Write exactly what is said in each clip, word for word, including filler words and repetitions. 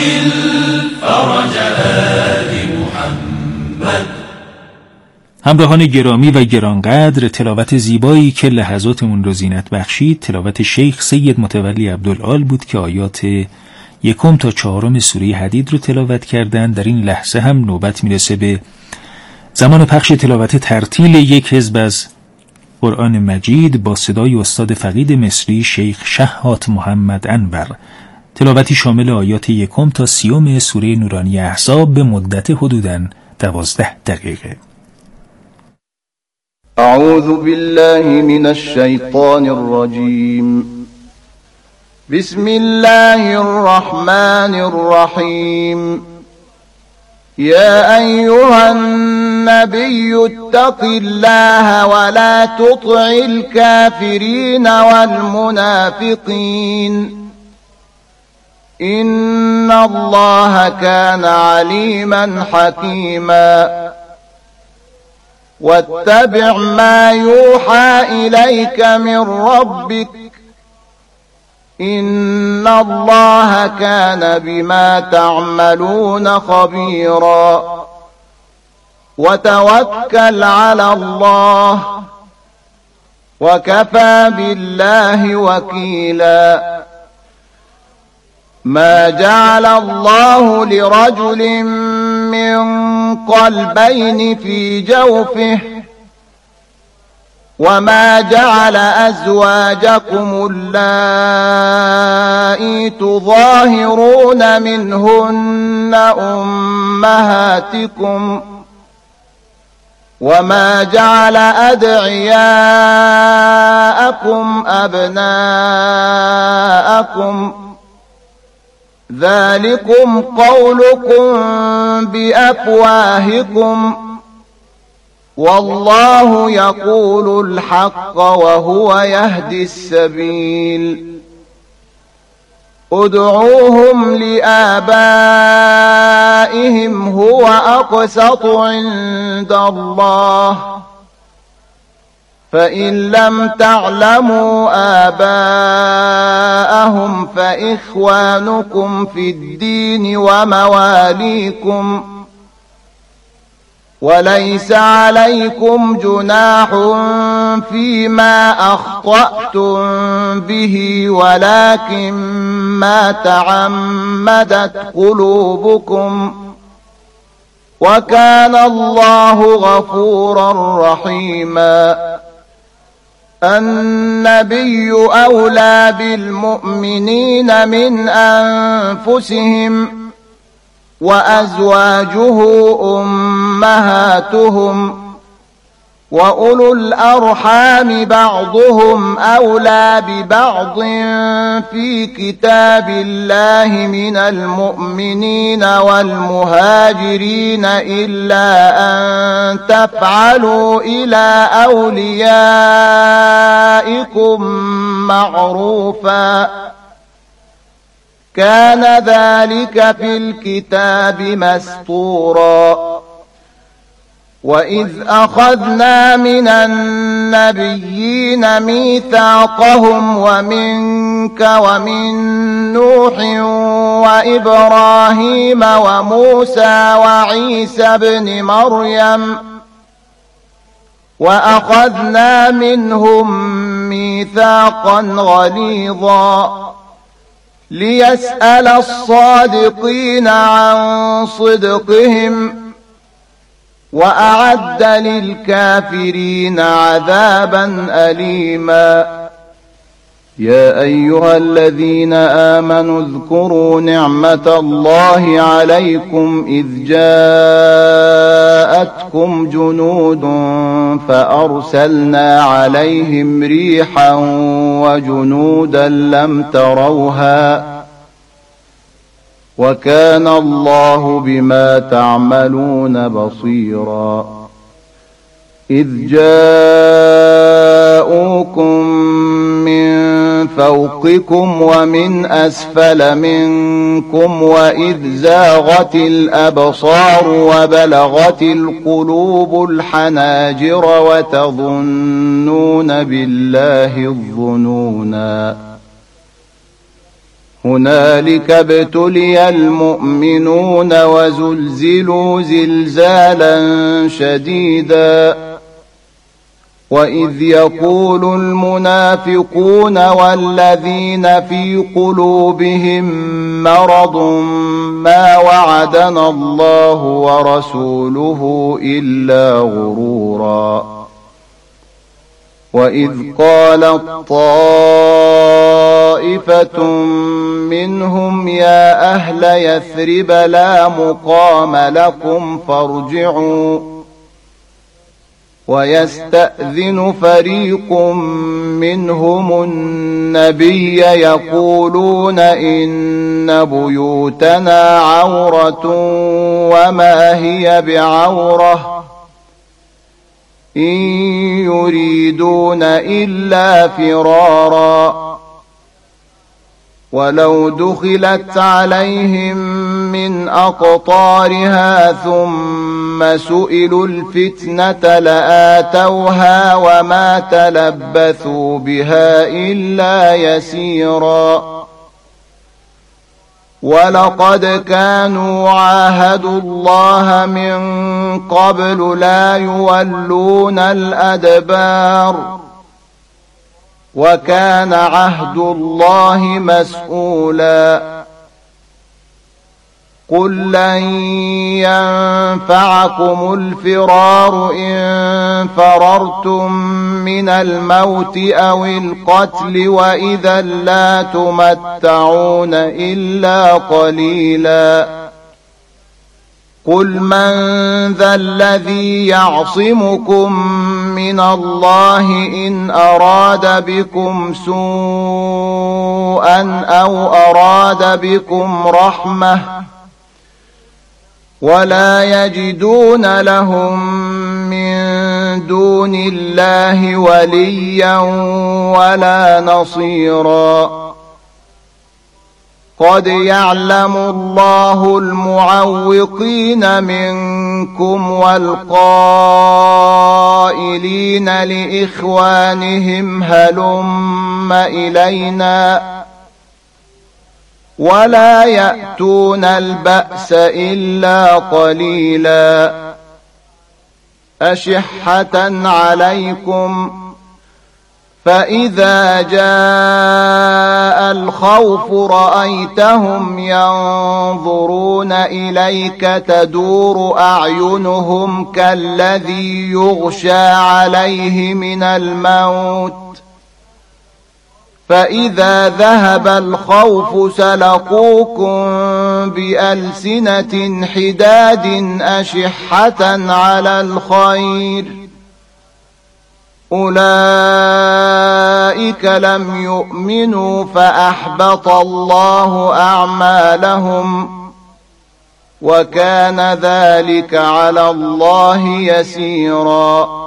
عجل فرج آل محمد. همراهان گرامی و گرانقدر، تلاوت زیبایی که لحظاتمون رو زینت بخشید تلاوت شیخ سید متولی عبدالعال بود که آیات یکم تا چهارم سوره حدید رو تلاوت کردن. در این لحظه هم نوبت میرسه به زمان پخش تلاوت ترتیل یک حزب از قرآن مجید با صدای استاد فقید مصری شیخ شهات محمد انور. تلاوتی شامل آیات یکم تا سیوم سوره نورانی احزاب به مدت حدوداً دوازده دقیقه. اعوذ بالله من الشیطان الرجیم. بسم الله الرحمن الرحیم. يا أيها النبي اتق الله ولا تطع الكافرين والمنافقين إن الله كان عليما حكيما. واتبع ما يوحى إليك من ربك إن الله كان بما تعملون خبيرا. وتوكل على الله وكفى بالله وكيلا. ما جعل الله لرجل من قلبين في جوفه وما جعل أزواجكم اللائي تظاهرون منهن أمهاتكم وما جعل أدعياءكم أبناءكم ذلكم قولكم بأفواهكم والله يقول الحق وهو يهدي السبيل. ادعوهم لآبائهم هو أقسط عند الله فإن لم تعلموا آباءهم فإخوانكم في الدين ومواليكم وليس عليكم جناح فيما أخطأتم به ولكن ما تعمدت قلوبكم وكان الله غفورا رحيما. النبي أولى بالمؤمنين من أنفسهم وأزواجه أمهاتهم وأولو الأرحام بعضهم أولى ببعض في كتاب الله من المؤمنين والمهاجرين إلا أن تفعلوا إلى أوليائكم معروفا كان ذلك في الكتاب مسطورا. وإذ أخذنا من النبيين ميثاقهم ومنك ومن نوح وإبراهيم وموسى وعيسى بن مريم وأخذنا منهم ميثاقا غليظا ليسأل الصادقين عن صدقهم وأعد للكافرين عذابا أليما. يا أيها الذين آمنوا اذكروا نعمة الله عليكم إذ جاءتكم جنود فأرسلنا عليهم ريحا وجنودا لم تروها وكان الله بما تعملون بصيرا. إذ جاءوكم من فوقكم ومن أسفل منكم وإذ زاغت الأبصار وبلغت القلوب الحناجر وتظنون بالله الظنونا. هنالك ابتلي المؤمنون وزلزلوا زلزالا شديدا وإذ يقول المنافقون والذين في قلوبهم مرض ما وعدنا الله ورسوله إلا غرورا وإذ قالت طائفة منهم يا أهل يثرب لا مقام لكم فارجعوا ويستأذن فريق منهم النبي يقولون إن بيوتنا عورة وما هي بعورة إن يريدون إلا فرارا ولو دخلت عليهم من أقطارها ثم سئلوا الفتنة لآتوها وما تلبثوا بها إلا يسيرا ولقد كانوا عاهدوا الله من قبل لا يولون الأدبار وكان عهد الله مسؤولا قل لن ينفعكم الفرار إن فررتم من الموت أو القتل وإذا لا تمتعون إلا قليلا قل من ذا الذي يعصمكم من الله إن أراد بكم سوءا أو أراد بكم رحمة ولا يجدون لهم من دون الله وليا ولا نصيرا قد يعلم الله المعوقين منكم والقائلين لإخوانهم هلم إلينا ولا يأتون البأس إلا قليلا أشحة عليكم فإذا جاء الخوف رأيتهم ينظرون إليك تدور أعينهم كالذي يغشى عليه من الموت فإذا ذهب الخوف سلقوكم بألسنة حداد أشحة على الخير أولئك لم يؤمنوا فأحبط الله أعمالهم وكان ذلك على الله يسيرا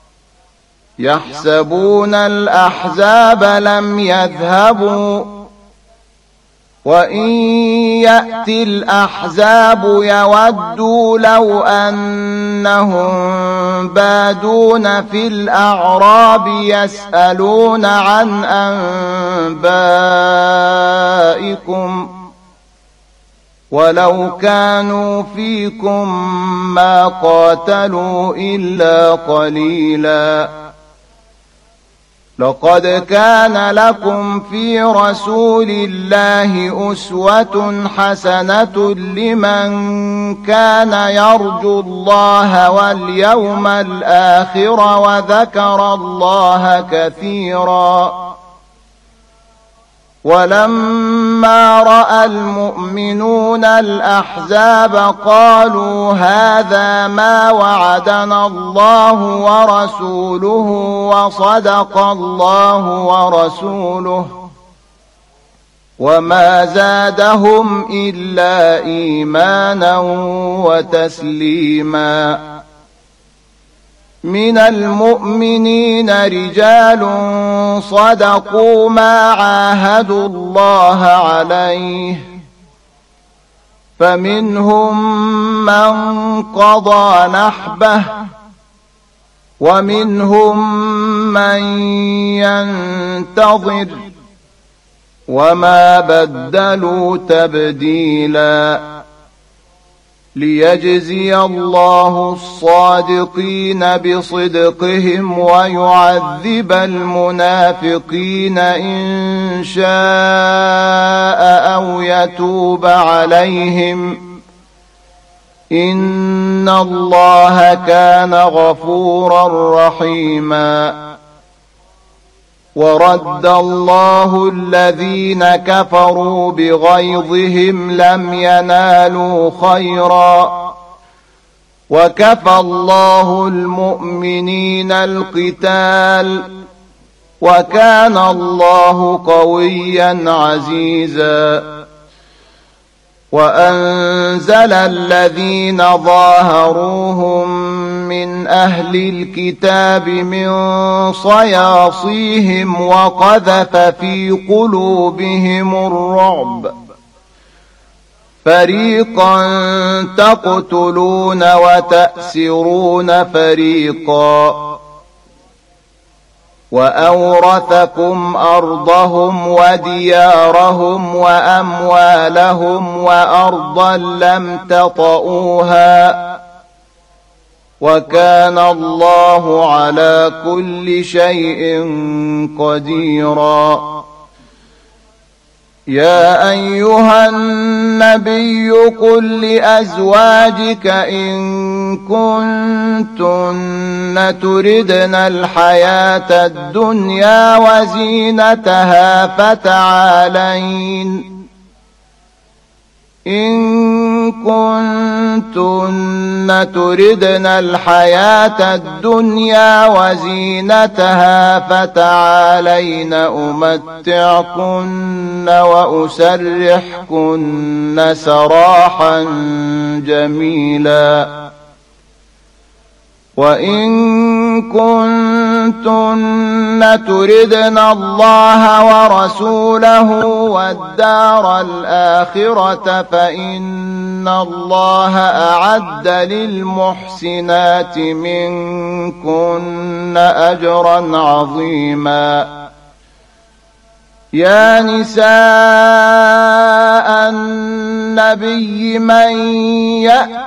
يحسبون الأحزاب لم يذهبوا وإن يأتي الأحزاب يودوا لو أنهم بادون في الأعراب يسألون عن أنبائكم ولو كانوا فيكم ما قاتلوا إلا قليلا لقد كان لكم في رسول الله أسوة حسنة لمن كان يرجو الله واليوم الآخر وذكر الله كثيرا ولما رأى المؤمنون الأحزاب قالوا هذا ما وعدنا الله ورسوله وصدق الله ورسوله وما زادهم إلا إيمانا وتسليما من المؤمنين رجال صدقوا ما عاهدوا الله عليه فمنهم من قضى نحبه ومنهم من ينتظر وما بدلوا تبديلا ليجزي الله الصادقين بصدقهم ويعذب المنافقين إن شاء أو يتوب عليهم إن الله كان غفورا رحيما ورد الله الذين كفروا بغيظهم لم ينالوا خيرا وكفى الله المؤمنين القتال وكان الله قويا عزيزا وأنزل الذين ظاهروهم من أهل الكتاب من صياصيهم وقذف في قلوبهم الرعب فريقا تقتلون وتأسرون فريقا وأورثكم أرضهم وديارهم وأموالهم وأرضا لم تطئوها وكان الله على كل شيء قديرا يا أيها النبي قل لأزواجك إن كنتن تردن الحياة الدنيا وزينتها فتعالين إن كنتن تردن الحياة الدنيا وزينتها فتعالين أمتعكن وأسرحكن سراحا جميلا وإن كنتن تردن الله ورسوله والدار الآخرة فإن الله أعد للمحسنات منكن أجرا عظيما يا نساء النبي من يأت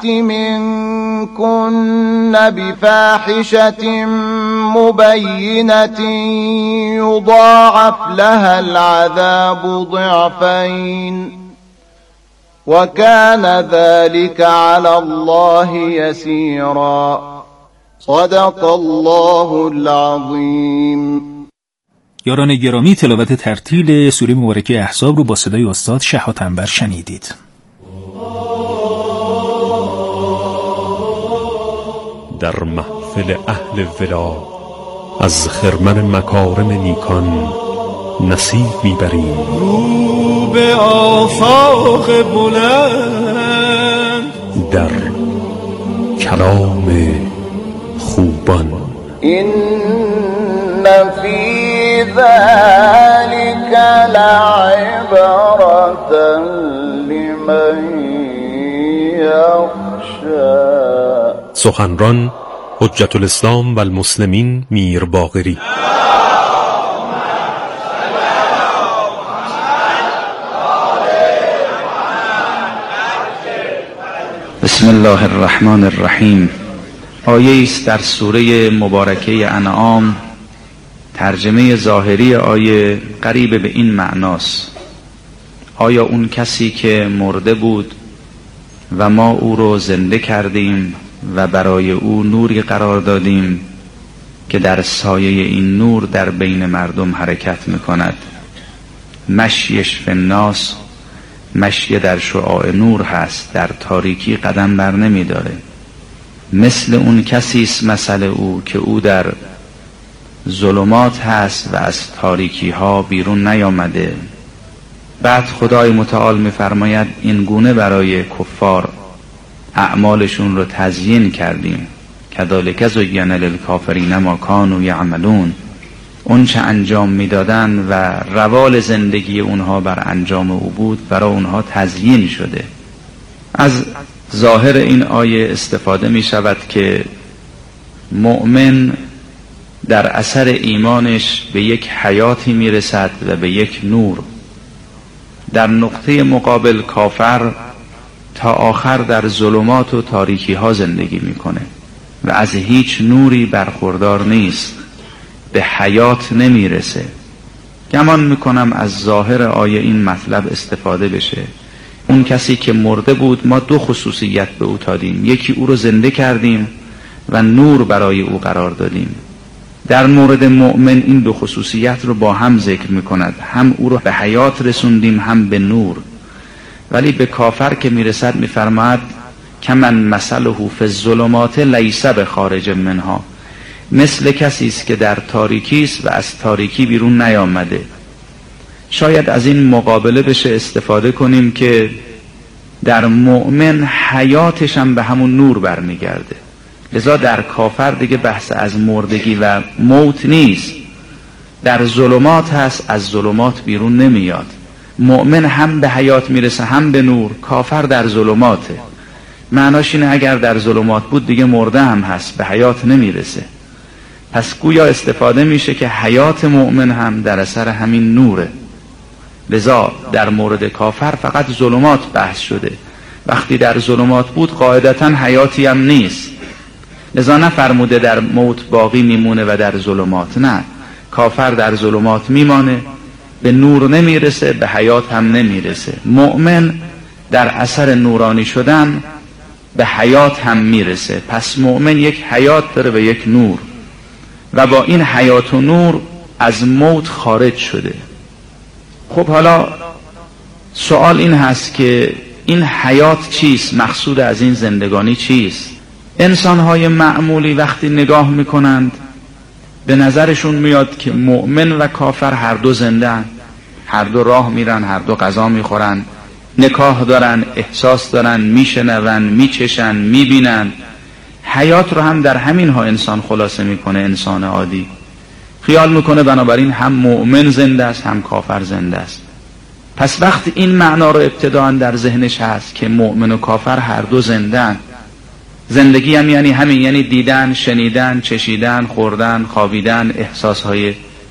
منكن بفاحشة مبينة يضاعف لها العذاب ضعفين وكان ذلك على الله يسيرا صدق الله العظيم. یاران گرامی، تلاوت ترتیل سوره مبارکه احزاب رو با صدای استاد شهاب انور شنیدید. در محفل اهل ولا از خرمن مکارم نیکان نصیب میبریم. رو به آفاق بلند در کلام خوبان. این فی ذلك لعبرة لمن یخشی. سخنران حجت الاسلام و المسلمین میر باقری. بسم الله الرحمن الرحیم. آیه است در سوره مبارکه انعام. ترجمه ظاهری آیه قریب به این معناست: آیا اون کسی که مرده بود و ما او رو زنده کردیم و برای او نوری قرار دادیم که در سایه این نور در بین مردم حرکت میکند، مشیش فی الناس، مشی در شعاع نور هست، در تاریکی قدم بر نمی داره. مثل اون کسی است مثل او که او در ظلمات هست و از تاریکی ها بیرون نیامده. بعد خدای متعال می‌فرماید این گونه برای کفار اعمالشون رو تزیین کردیم. کذالک زین للکافرین ما کانوا یعملون. اون چه انجام میدادن و روال زندگی اونها بر انجام او بود برای اونها تزیین شده. از ظاهر این آیه استفاده می شود که مؤمن در اثر ایمانش به یک حیاتی می رسد و به یک نور. در نقطه مقابل کافر تا آخر در ظلمات و تاریکی ها زندگی میکنه و از هیچ نوری برخوردار نیست، به حیات نمیرسه. گمان میکنم از ظاهر آیه این مطلب استفاده بشه. اون کسی که مرده بود ما دو خصوصیت به او دادیم، یکی او رو زنده کردیم و نور برای او قرار دادیم. در مورد مؤمن این دو خصوصیت رو با هم ذکر میکند، هم او رو به حیات رسوندیم هم به نور. ولی به کافر که میرسد میفرماید کمن مثله فی الظلمات لیس بخارج منها، مثل کسی است که در تاریکی است و از تاریکی بیرون نیامده. شاید از این مقابله بشه استفاده کنیم که در مؤمن حیاتش هم به همون نور برمیگرده، لذا در کافر دیگه بحث از مردگی و موت نیست، در ظلمات هست، از ظلمات بیرون نمیاد. مؤمن هم به حیات میرسه هم به نور، کافر در ظلماته. معناش اینه اگر در ظلمات بود دیگه مرده هم هست، به حیات نمیرسه. پس گویا استفاده میشه که حیات مؤمن هم در اثر همین نوره. لذا در مورد کافر فقط ظلمات بحث شده، وقتی در ظلمات بود قاعدتا حیاتی هم نیست. لذا نفرموده در موت باقی میمونه و در ظلمات، نه، کافر در ظلمات میمانه، به نور نمیرسه، به حیات هم نمیرسه. مؤمن در اثر نورانی شدن به حیات هم میرسه. پس مؤمن یک حیات داره و یک نور، و با این حیات و نور از موت خارج شده. خب حالا سوال این هست که این حیات چیست؟ مقصود از این زندگانی چیست؟ انسان‌های معمولی وقتی نگاه میکنند به نظرشون میاد که مؤمن و کافر هر دو زنده‌اند، هر دو راه میرن، هر دو غذا میخورن، نکاح دارن، احساس دارن، میشنون، میچشن، میبینن. حیات رو هم در همین ها انسان خلاصه میکنه. انسان عادی خیال میکنه بنابراین هم مؤمن زنده است هم کافر زنده است. پس وقتی این معنا رو ابتداء در ذهنش هست که مؤمن و کافر هر دو زنده‌اند، زندگی هم یعنی همین، یعنی دیدن، شنیدن، چشیدن، خوردن، خوابیدن، احساسهای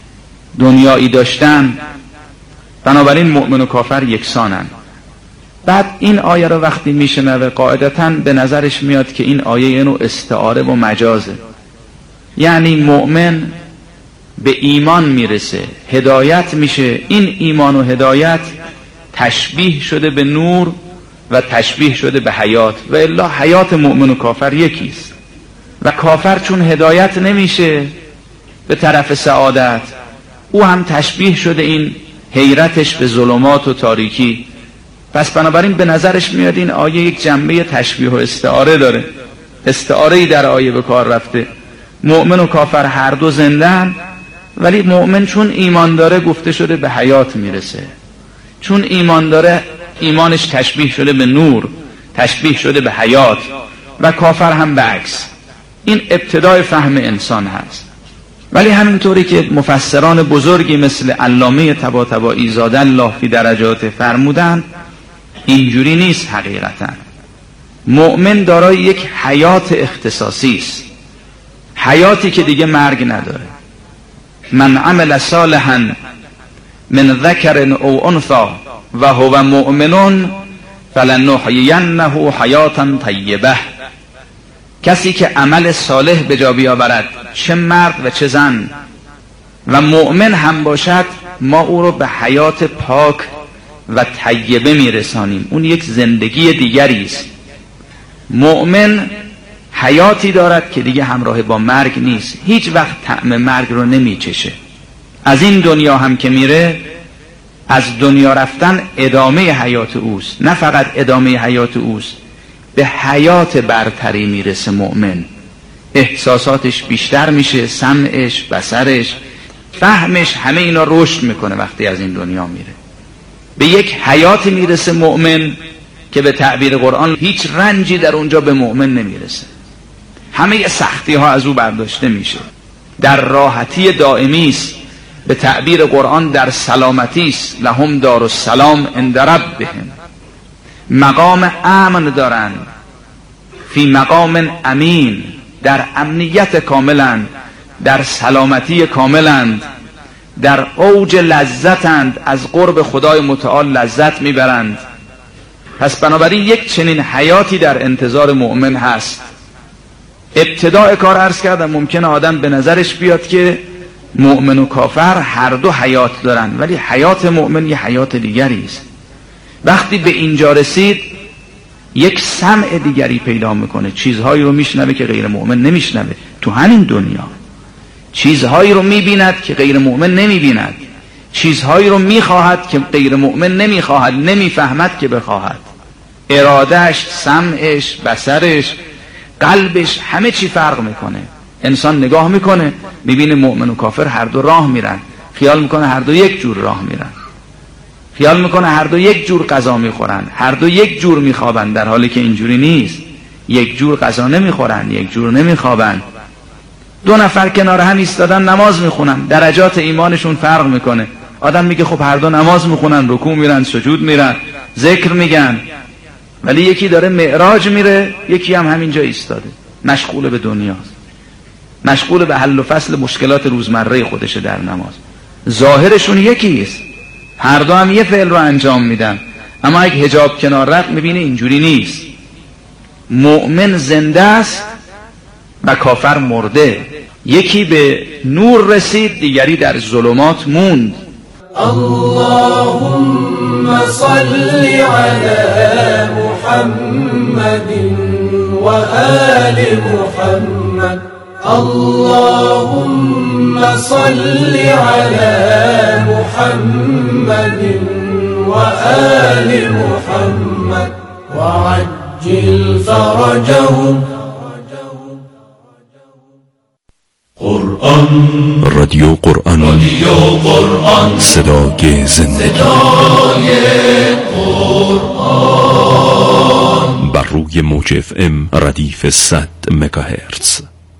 دنیایی داشتن، بنابراین مؤمن و کافر یکسانن. بعد این آیه رو وقتی میشنوه قاعدتاً به نظرش میاد که این آیه اینو استعاره و مجازه، یعنی مؤمن به ایمان میرسه، هدایت میشه، این ایمان و هدایت تشبیه شده به نور و تشبیه شده به حیات، و الا حیات مؤمن و کافر یکیست. و کافر چون هدایت نمیشه به طرف سعادت، او هم تشبیه شده این حیرتش به ظلمات و تاریکی. پس بنابراین به نظرش میاد این آیه یک جنبه تشبیه و استعاره داره، استعاره‌ای در آیه به کار رفته. مؤمن و کافر هر دو زنده‌اند، ولی مؤمن چون ایمان داره گفته شده به حیات میرسه، چون ایمان داره ایمانش تشبیه شده به نور، تشبیه شده به حیات، و کافر هم به عکس. این ابتدای فهم انسان هست. ولی همینطوری که مفسران بزرگی مثل علامه طباطبایی زاده الله فی درجات فرمودند، اینجوری نیست. حقیقتا مؤمن دارای یک حیات اختصاصی است، حیاتی که دیگه مرگ نداره. من عمل صالحا من ذکر او انثی و هو مؤمن فلنحیینه حیاتا طیبه. کسی که عمل صالح به جا بیاورد، چه مرد و چه زن، و مؤمن هم باشد، ما او رو به حیات پاک و طیبه میرسانیم. اون یک زندگی دیگری است. مؤمن حیاتی دارد که دیگه همراه با مرگ نیست، هیچ وقت طعم مرگ رو نمیچشه. از این دنیا هم که میره، از دنیا رفتن ادامه حیات اوست، نه فقط ادامه حیات اوست، به حیات برتری میرسه. مؤمن احساساتش بیشتر میشه، سمعش، بصرش، فهمش، همه اینا رشد میکنه. وقتی از این دنیا میره به یک حیاتی میرسه مؤمن که به تعبیر قرآن هیچ رنجی در اونجا به مؤمن نمیرسه، همه سختی ها از او برداشته میشه، در راحتی دائمی است. به تعبیر قرآن در سلامتی است. لهم دار السلام عند ربهم، مقام امن دارن، فی مقام امین، در امنیت کاملند، در سلامتی کاملند. در اوج لذتند، از قرب خدای متعال لذت میبرند. پس بنابراین یک چنین حیاتی در انتظار مؤمن هست. ابتداء کار عرض کردم ممکنه آدم به نظرش بیاد که مؤمن و کافر هر دو حیات دارن، ولی حیات مؤمن یه حیات دیگری است. وقتی به اینجا رسید یک سمع دیگری پیدا میکنه، چیزهایی رو میشنوه که غیر مؤمن نمیشنوه تو همین دنیا، چیزهایی رو میبیند که غیر مؤمن نمیبیند، چیزهایی رو میخواهد که غیر مؤمن نمیخواهد، نمیفهمد که بخواهد. ارادهش، سمعش، بصرش، قلبش، همه چی فرق میکنه. انسان نگاه میکنه میبینه مؤمن و کافر هر دو راه میرن، خیال میکنه هر دو یک جور راه میرن، خیال میکنه هر دو یک جور غذا میخورن، هر دو یک جور میخوابن، در حالی که اینجوری نیست. یک جور غذا نمیخورن، یک جور نمیخوابن. دو نفر کنار هم ایستادن نماز میخونن، درجات ایمانشون فرق میکنه. آدم میگه خب هر دو نماز میخونن، رکوع میرن، سجود میرن، ذکر میگن، ولی یکی داره معراج میره، یکی هم همینجا ایستاده مشغول به دنیاست، مشغول به حل و فصل مشکلات روزمره خودشه در نماز. ظاهرشون یکیست، هر دو هم یه فعل رو انجام میدن، اما اگه حجاب کنار رفت میبینه اینجوری نیست. مؤمن زنده است و کافر مرده. یکی به نور رسید، دیگری در ظلمات موند. اللهم صل على محمد و آل محمد. اللهم صل على محمد و آل محمد وعجل فرجهم. قرآن رادیو قرآن رادیو قرآن صدای زندگی، صدای قرآن بر روی موج اف ام ردیف صد مگاهرتز.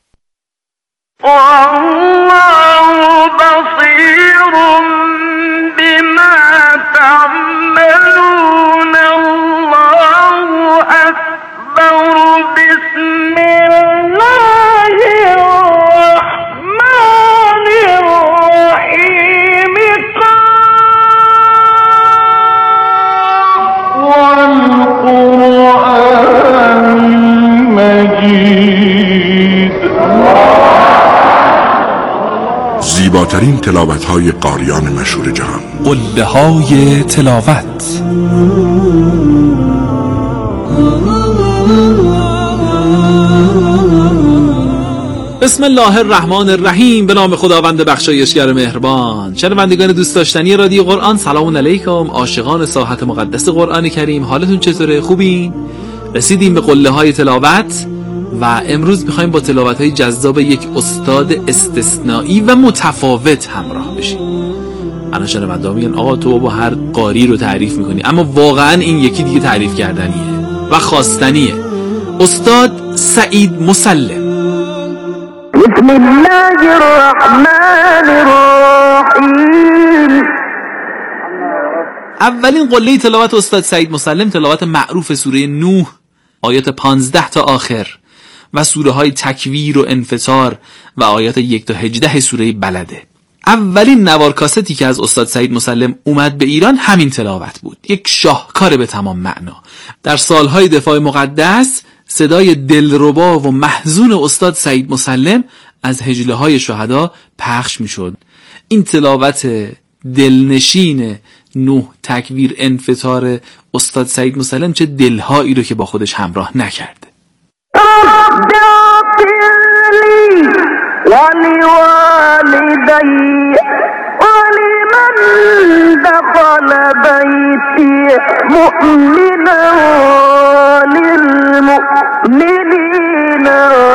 والله بصير بما تعملون. الله أكبر. بسم الله الرحمن الرحيم. والقرآن المجيد. زیباترین تلاوت‌های قاریان مشهور جهان. قله های تلاوت. بسم الله الرحمن الرحیم. به نام خداوند بخشایشگر مهربان. شنوندگان دوست داشتنی رادیو قرآن، سلام علیکم. عاشقان ساحت مقدس قرآن کریم، حالتون چطوره؟ خوبین؟ رسیدیم به قله های تلاوت و امروز میخوایم با تلاوت های جذاب یک استاد استثنایی و متفاوت همراه بشیم. الان شنونده ها میگن آقا تو با هر قاری رو تعریف میکنی، اما واقعا این یکی دیگه تعریف کردنیه و خواستنیه. استاد سعید مسلم. بسم الله الرحمن الرحیم. اولین قله تلاوت استاد سعید مسلم تلاوت معروف سوره نوح آیات پانزده تا آخر و سوره های تکویر و انفطار و آیات یک تا هجده سوره بلده. اولین نوار کاستی که از استاد سعید مسلم اومد به ایران همین تلاوت بود. یک شاهکار به تمام معنا. در سالهای دفاع مقدس صدای دلربا و محزون استاد سعید مسلم از هجله های شهدا پخش می شد. این تلاوت دلنشین نوح تکویر انفطار استاد سعید مسلم چه دلهایی رو که با خودش همراه نکرده. ولوالدي ولمن دخل بيتي مؤمنا للمؤمنين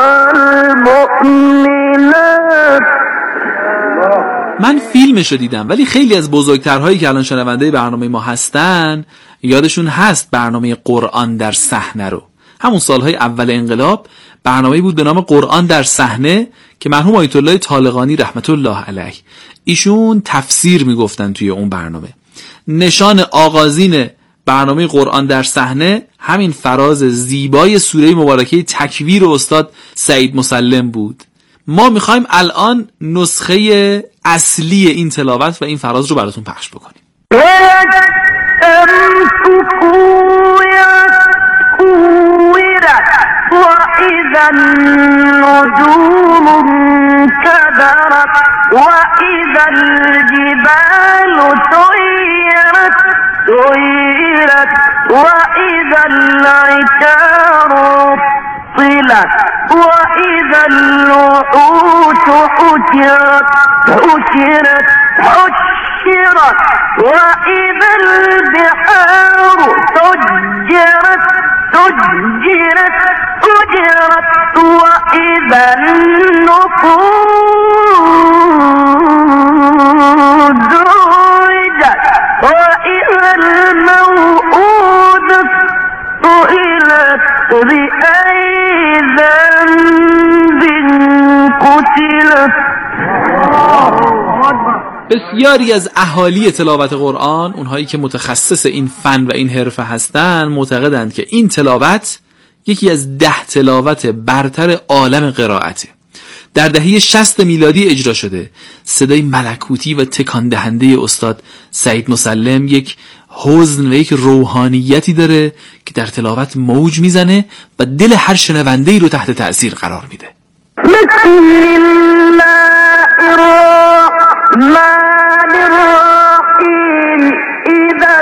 والمؤمنات. من فیلمشو دیدم، ولی خیلی از بزرگترهایی که الان شنونده برنامه ما هستن یادشون هست برنامه قرآن در صحنه رو. همون سالهای اول انقلاب برنامه‌ای بود به نام قرآن در صحنه که مرحوم آیت الله طالقانی رحمت الله علیه ایشون تفسیر میگفتن توی اون برنامه. نشان آغازین برنامه قرآن در صحنه همین فراز زیبای سوره مبارکه تکویر استاد سعید مسلم بود. ما میخوایم الان نسخه اصلی این تلاوت و این فراز رو براتون پخش بکنیم. وإذا النجوم انكدرت وإذا الجبال سيرت سيرت وإذا العشار طلت وإذا الوحوش حشرت حشرت حشرت وإذا البحار سجرت سجرت سجرت وإذا النفوس زوجت وإذا الموءودة سئلت بأي ذنب قتلت. بسیاری از اهالی تلاوت قرآن، اونهایی که متخصص این فن و این حرفه هستن، معتقدند که این تلاوت یکی از ده تلاوت برتر عالم قرائته. در دهه شصت میلادی اجرا شده. صدای ملکوتی و تکان دهنده استاد سعید مسلم یک حزن و یک روحانیتی داره که در تلاوت موج میزنه و دل هر شنونده‌ای رو تحت تأثیر قرار میده. الرحمن الرحيم إذا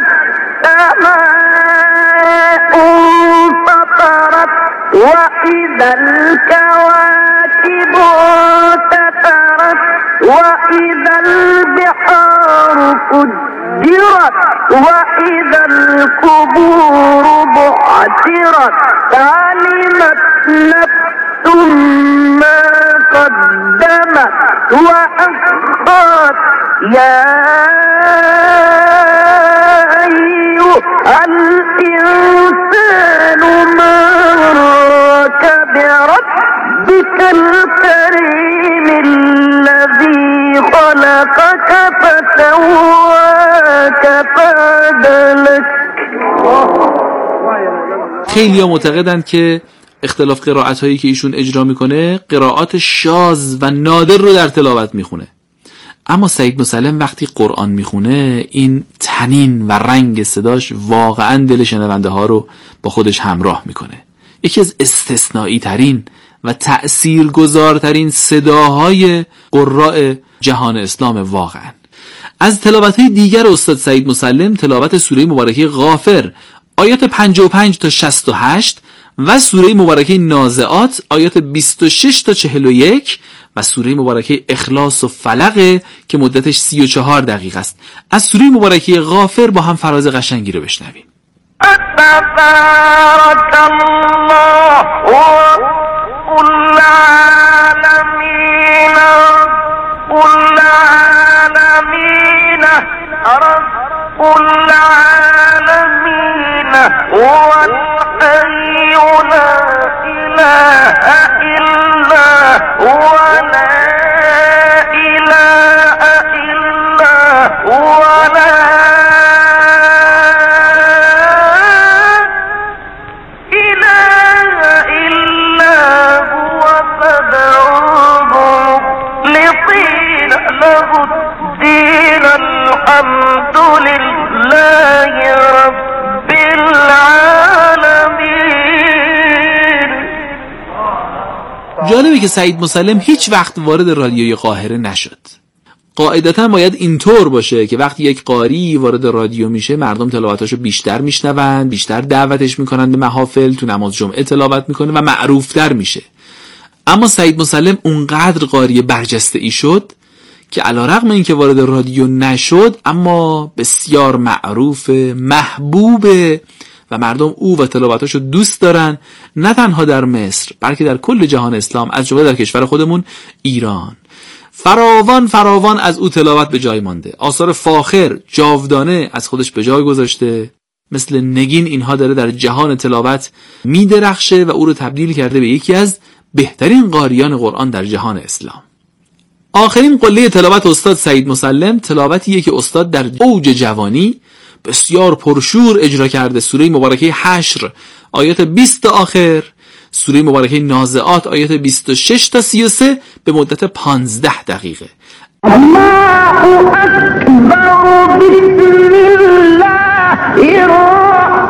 السماء انفطرت وإذا الكواكب انتثرت وإذا البحار فجرت وإذا القبور بعثرت علمت نفس ما قدمت وأخرت يا أيها الإنسان ما غرك بربك الكريم الذي خلقك فسواك فعدلك. خیلی ها معتقدند که اختلاف قرائت هایی که ایشون اجرا میکنه قرائات شاذ و نادر رو در تلاوت میخونه، اما سعید مسلم وقتی قرآن میخونه این تنین و رنگ صداش واقعا دل شنونده ها رو با خودش همراه میکنه. یکی از استثنایی ترین و تأثیرگذارترین صداهای قراء جهان اسلام واقعا. از تلاوت های دیگر استاد سعید مسلم تلاوت سوره مبارکه غافر آیات پنجاه و پنج تا شصت و هشت و سوره مبارکه نازعات آیات بیست و شش تا چهل و یک و سوره مبارکه اخلاص و فلق که مدتش سی و چهار دقیقه است. از سوره مبارکه غافر با هم فراز قشنگی رو بشنویم. تبارك الله رب العالمين رب العالمين رب العالمين هو الحي لا إله إلا هو لا إله إلا هو لا إله إلا هو فادعوه مخلصين له الدين الحمد لله رب العالمين. جالبه که سعید مسلم هیچ وقت وارد رادیوی قاهره نشد. قاعدتا باید اینطور باشه که وقتی یک قاری وارد رادیو میشه مردم تلاوتاشو بیشتر میشنون، بیشتر دعوتش میکنن به محافل، تو نماز جمعه تلاوت میکنه و معروفتر میشه. اما سعید مسلم اونقدر قاری برجسته ای شد که علیرغم اینکه وارد رادیو نشد اما بسیار معروف، محبوب و مردم او و تلاوتاشو دوست دارن، نه تنها در مصر بلکه در کل جهان اسلام، از جمله در کشور خودمون ایران. فراوان فراوان از او تلاوت به جای مانده، آثار فاخر جاودانه از خودش به جای گذاشته، مثل نگین اینها داره در جهان تلاوت میدرخشه و او رو تبدیل کرده به یکی از بهترین قاریان قرآن در جهان اسلام. آخرین قله تلاوت استاد سعید مسلم تلاوتیه که استاد در اوج جوانی بسیار پرشور اجرا کرده. سوره مبارکه حشر آیات بیست تا آخر، سوره مبارکه نازعات آیات بیست و شش تا سی و سه به مدت پانزده دقیقه. الله اکبر بسم الله الرحمن